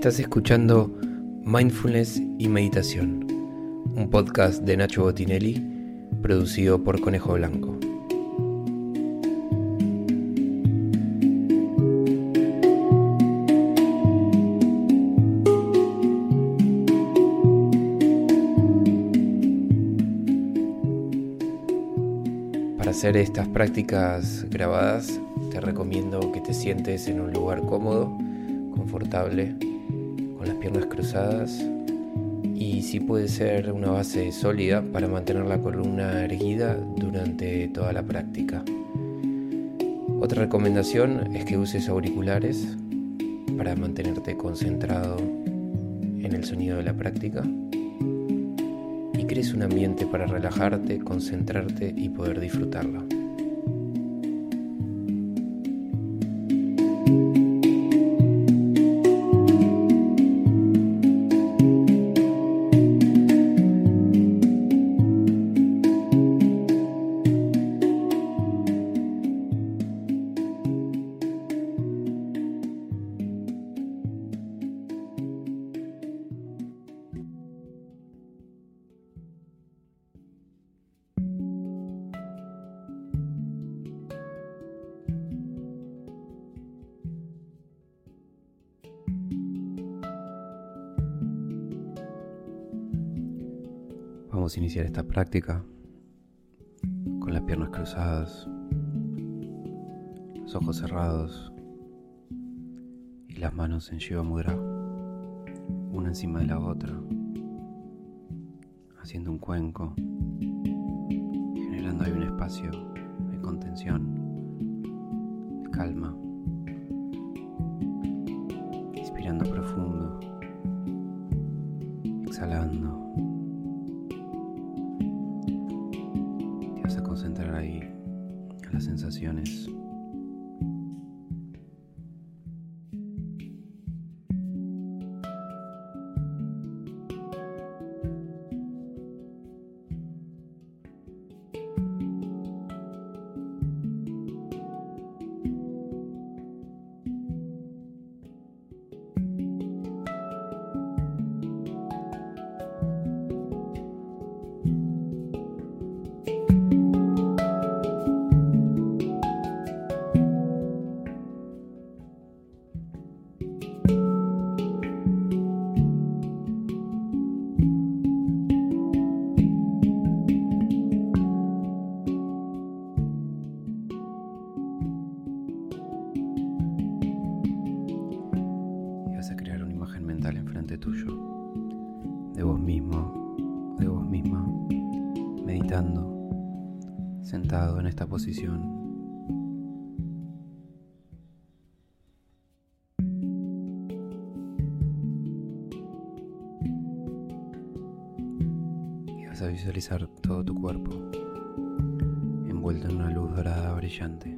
Estás escuchando Mindfulness y Meditación, un podcast de Nacho Botinelli, producido por Conejo Blanco. Para hacer estas prácticas grabadas, te recomiendo que te sientes en un lugar cómodo, confortable, con las piernas cruzadas y si puede ser una base sólida para mantener la columna erguida durante toda la práctica. Otra recomendación es que uses auriculares para mantenerte concentrado en el sonido de la práctica y crees un ambiente para relajarte, concentrarte y poder disfrutarlo. Vamos a iniciar esta práctica con las piernas cruzadas, los ojos cerrados y las manos en Shiva Mudra, una encima de la otra, haciendo un cuenco, generando ahí un espacio de contención, de calma, inspirando profundo, exhalando. Vas a concentrar ahí en las sensaciones. Enfrente tuyo, de vos mismo, de vos misma, meditando, sentado en esta posición. Y vas a visualizar todo tu cuerpo envuelto en una luz dorada brillante.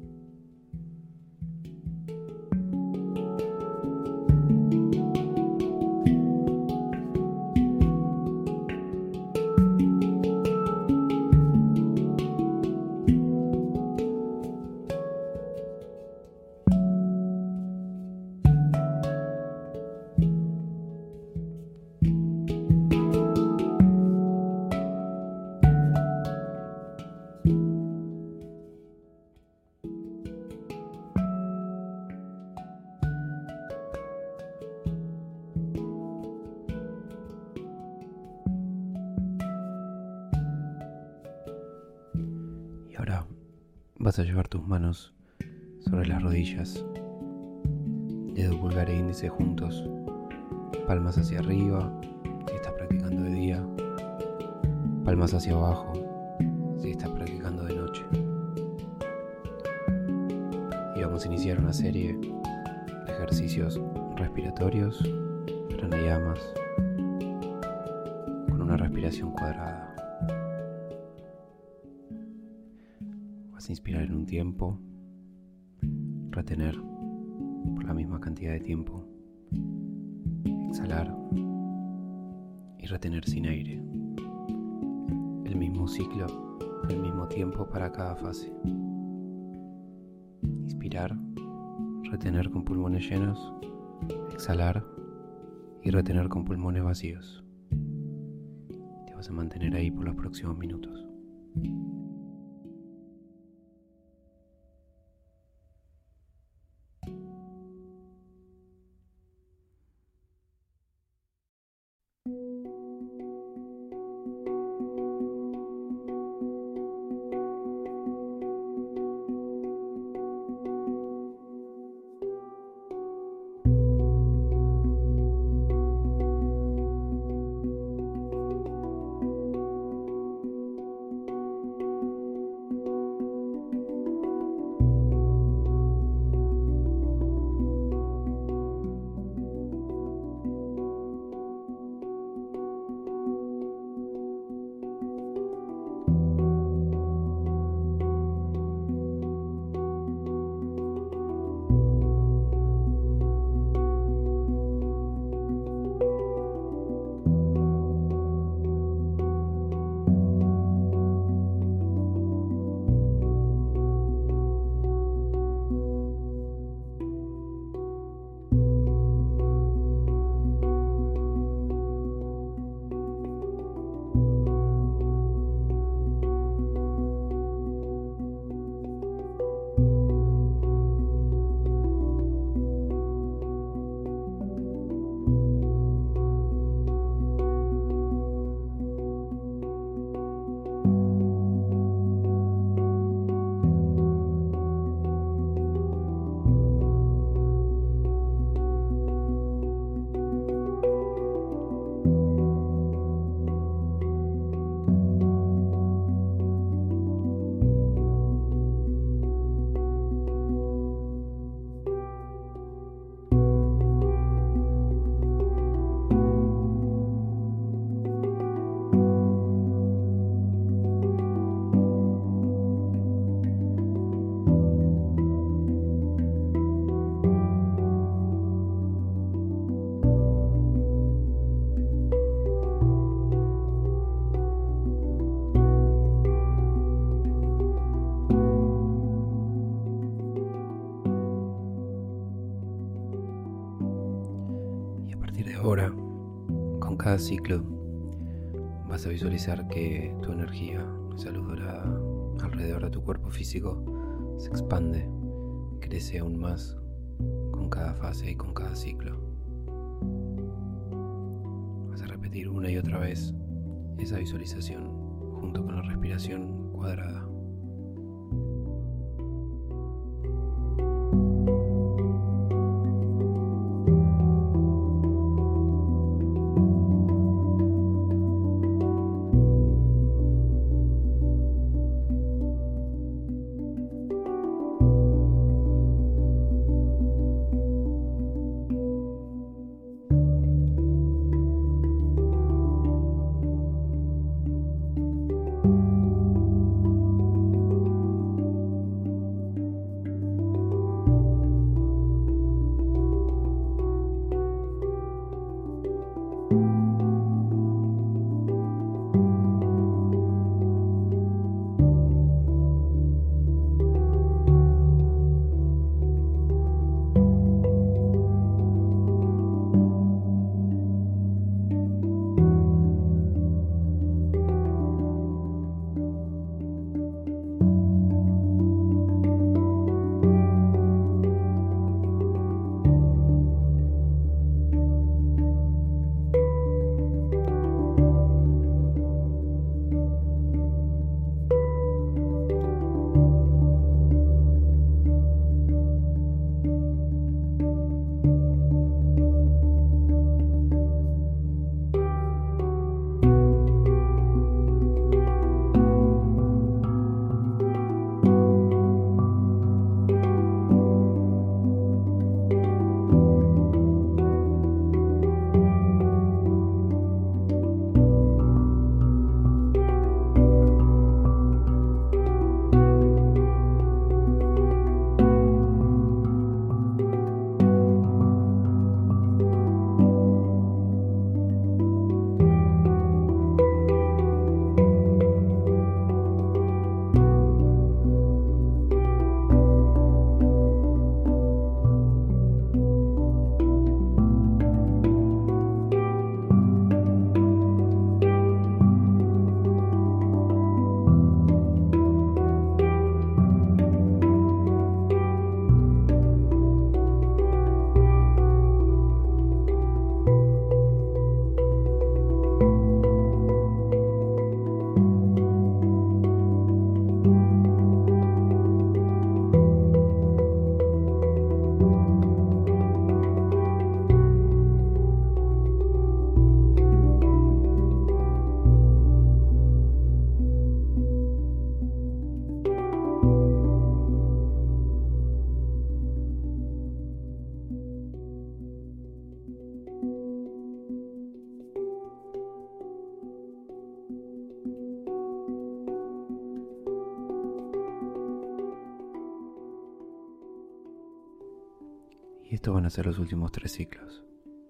Ahora vas a llevar tus manos sobre las rodillas, dedo pulgar e índice juntos, palmas hacia arriba si estás practicando de día, palmas hacia abajo si estás practicando de noche. Y vamos a iniciar una serie de ejercicios respiratorios, pranayamas, con una respiración cuadrada. Vas a inspirar en un tiempo, retener por la misma cantidad de tiempo, exhalar y retener sin aire. El mismo ciclo, el mismo tiempo para cada fase. Inspirar, retener con pulmones llenos, exhalar y retener con pulmones vacíos. Te vas a mantener ahí por los próximos minutos. Ahora, con cada ciclo, vas a visualizar que tu energía, esa luz dorada alrededor de tu cuerpo físico, se expande, crece aún más con cada fase y con cada ciclo. Vas a repetir una y otra vez esa visualización junto con la respiración cuadrada. estos van a ser los últimos 3 ciclos.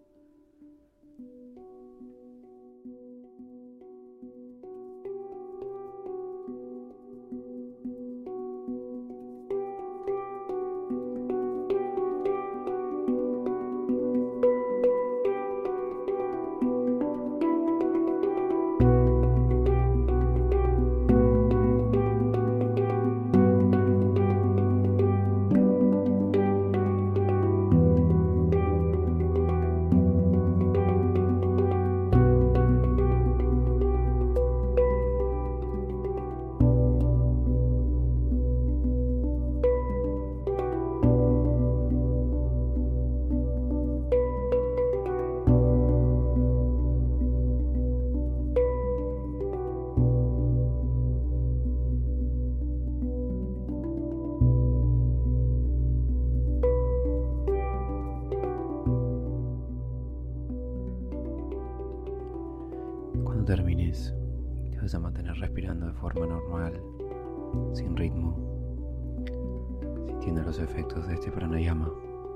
Cuando termines, te vas a mantener respirando de forma normal, sin ritmo, sintiendo los efectos de este pranayama.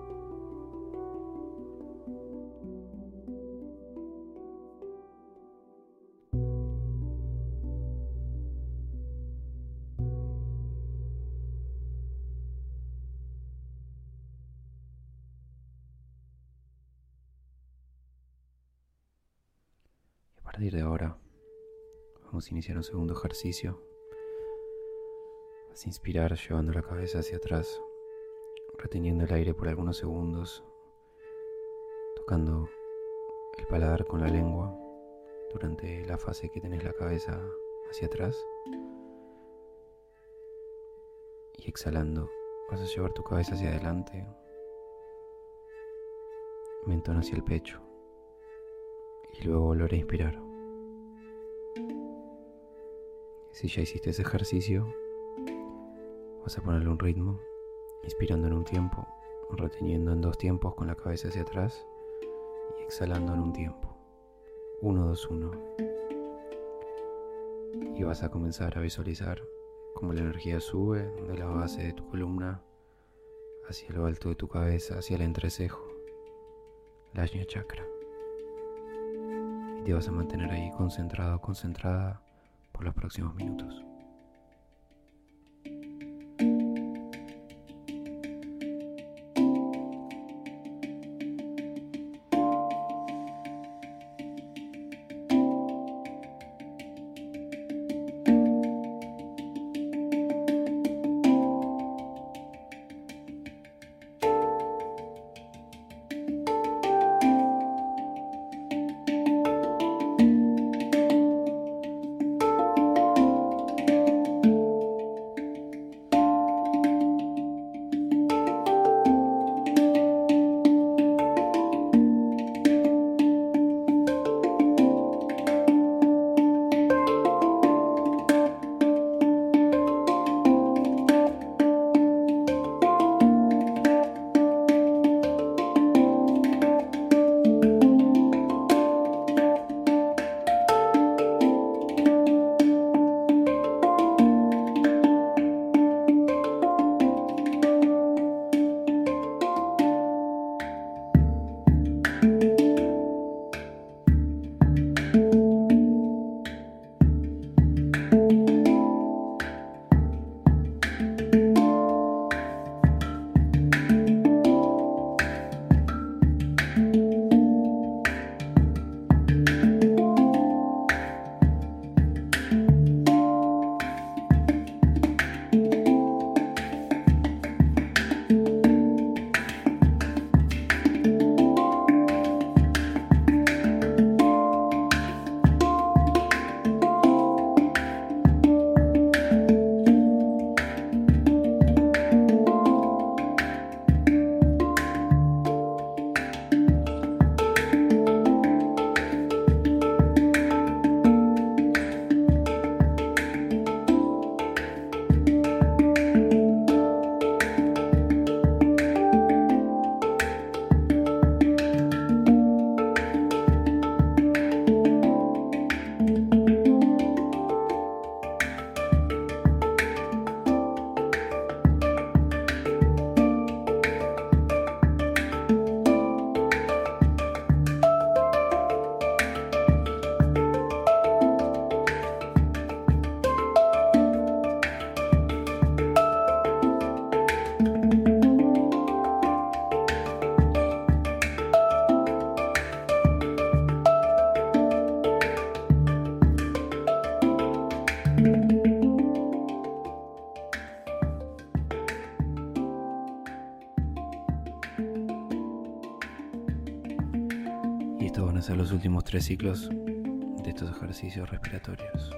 Y a partir de ahora, vamos a iniciar un segundo ejercicio. Vas a inspirar llevando la cabeza hacia atrás, reteniendo el aire por algunos segundos, tocando el paladar con la lengua durante la fase que tenés la cabeza hacia atrás. Y exhalando, vas a llevar tu cabeza hacia adelante, mentón hacia el pecho, y luego volver a inspirar. Si ya hiciste ese ejercicio, vas a ponerle un ritmo, inspirando en un tiempo, reteniendo en 2 tiempos con la cabeza hacia atrás y exhalando en un tiempo. 1, 2, 1. Y vas a comenzar a visualizar cómo la energía sube de la base de tu columna hacia lo alto de tu cabeza, hacia el entrecejo, la Ajna Chakra. Y te vas a mantener ahí concentrado, concentrada por los próximos minutos. Y estos van a ser los últimos 3 ciclos de estos ejercicios respiratorios.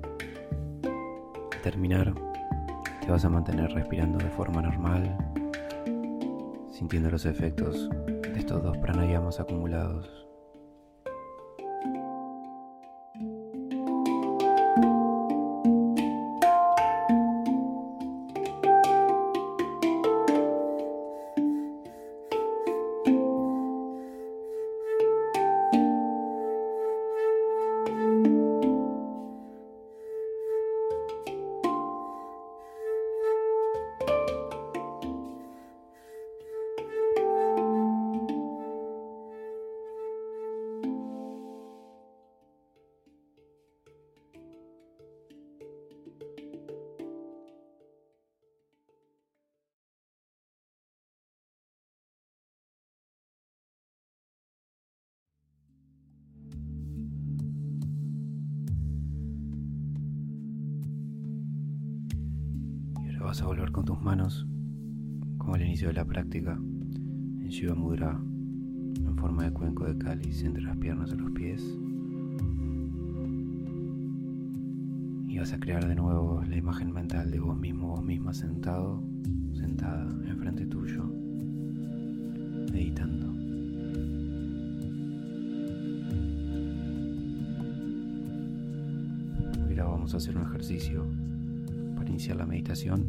Al terminar, te vas a mantener respirando de forma normal, sintiendo los efectos de estos 2 pranayamas acumulados. Vas a volver con tus manos, como al inicio de la práctica, en Shiva Mudra, en forma de cuenco de cáliz entre las piernas y los pies. Y vas a crear de nuevo la imagen mental de vos mismo, vos misma sentado, sentada enfrente tuyo, meditando. Ahora vamos a hacer un ejercicio para iniciar la meditación,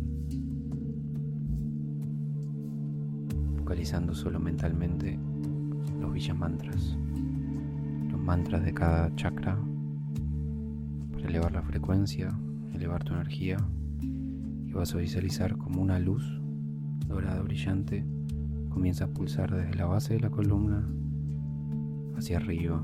focalizando solo mentalmente los Bija-mantras, los mantras de cada chakra, para elevar la frecuencia, elevar tu energía, y vas a visualizar como una luz dorada brillante comienza a pulsar desde la base de la columna hacia arriba,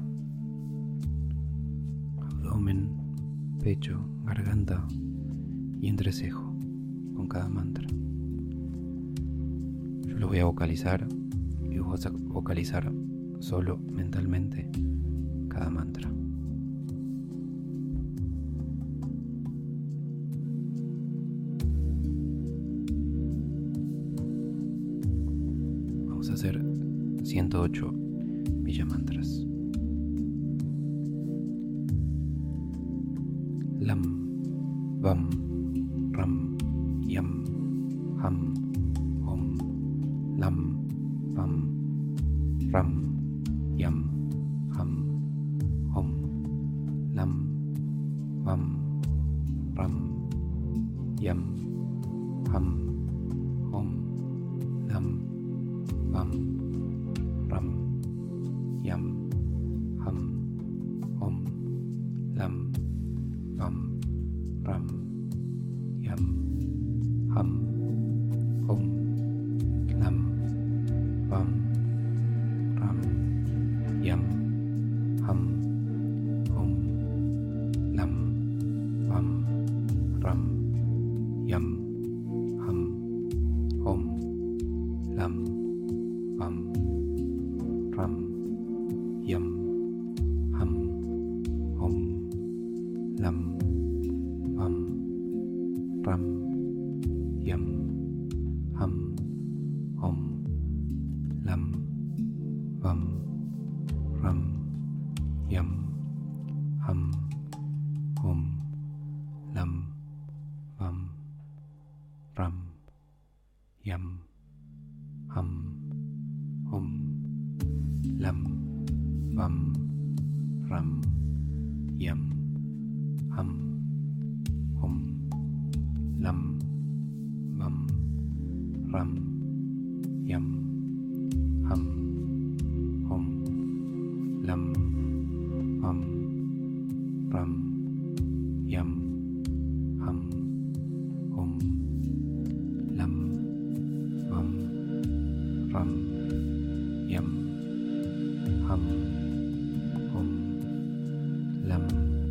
abdomen, pecho, garganta y entrecejo con cada mantra. Yo lo voy a vocalizar y vos vas a vocalizar solo mentalmente cada mantra. Vamos a hacer 108 Bija-mantras. Lam, Vam, Ram, Yam, Ham, Om, Lam, Vam, Ram, Yam, Ham, Om, Lam, Vam, Ram, Yam, Ham, Om, Lam, Vam, Ram, Yam, Ham, Om, Lam, Vam, Ram, Yam, Ham, Om, Lam, Vam, Ram, Yam, Ham, Om, Lam, Vam, Ram, Yam, Ham, Om, Lam, Vam, Ram, Yam, Ham, Om, Lam, Vam, Ram, Yam, Ham, Om, Lam, Vam, Ram, Yam, Ham, Om, Lam, Vam, Ram, Yam, Ham, Om, Lam, Vam, Ram, Yam, Ham, Om, Lam, Vam, Ram, Yam, Ham, Om, Lam, Vam, Ram, Yam, Ham, Om, Lam, Vam, Ram, Yam, Ham, Om, Lam,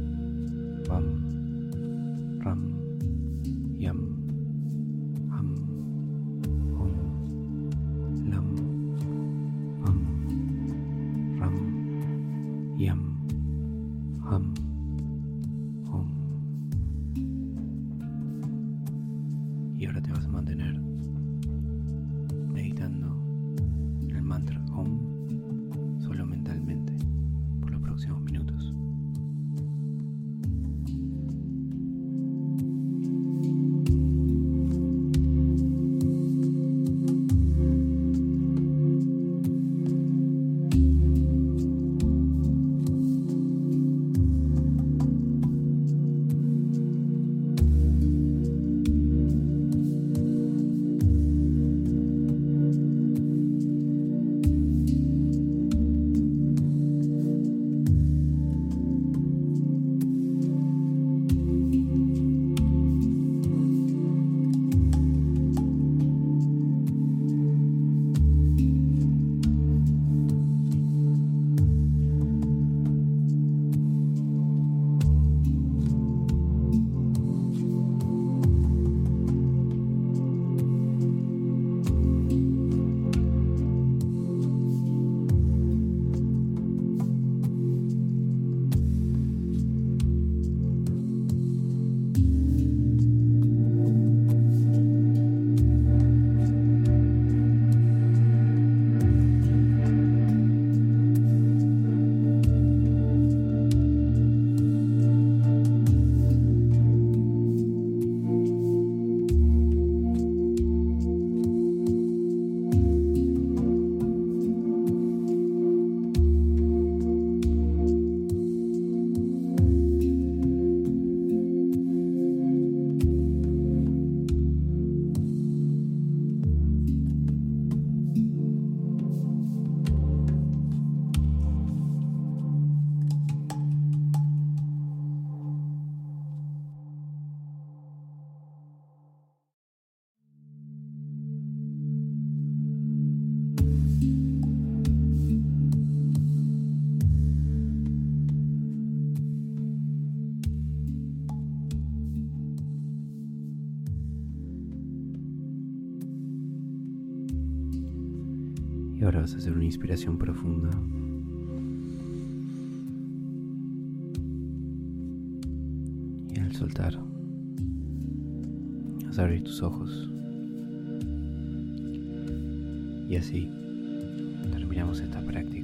Vam, Ram, Yam, Ham, Om, Lam, Vam, Ram, Yam, Ham, Om, a mantener meditando en el mantra Om solo mentalmente por los próximos minutos. Y ahora vas a hacer una inspiración profunda. Y al soltar, vas a abrir tus ojos. Y así terminamos esta práctica.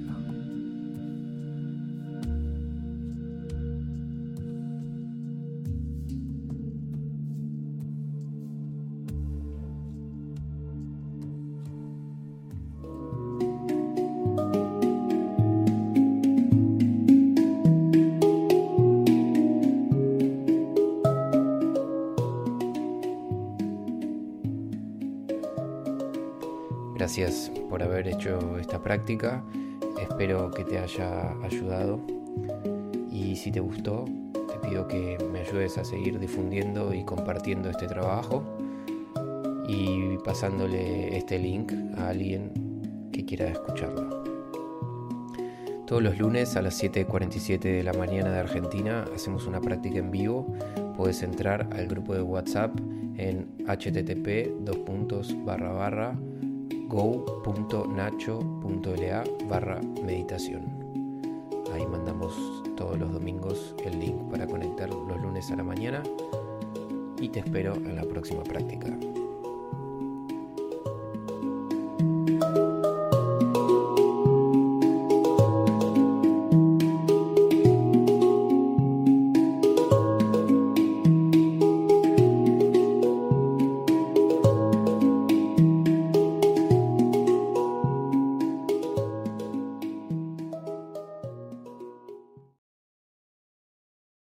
Gracias por haber hecho esta práctica, espero que te haya ayudado y si te gustó te pido que me ayudes a seguir difundiendo y compartiendo este trabajo y pasándole este link a alguien que quiera escucharlo. Todos los lunes a las 7:47 de la mañana de Argentina hacemos una práctica en vivo. Puedes entrar al grupo de WhatsApp en http://go.nacho.la/meditación. Ahí mandamos todos los domingos el link para conectar los lunes a la mañana y te espero en la próxima práctica.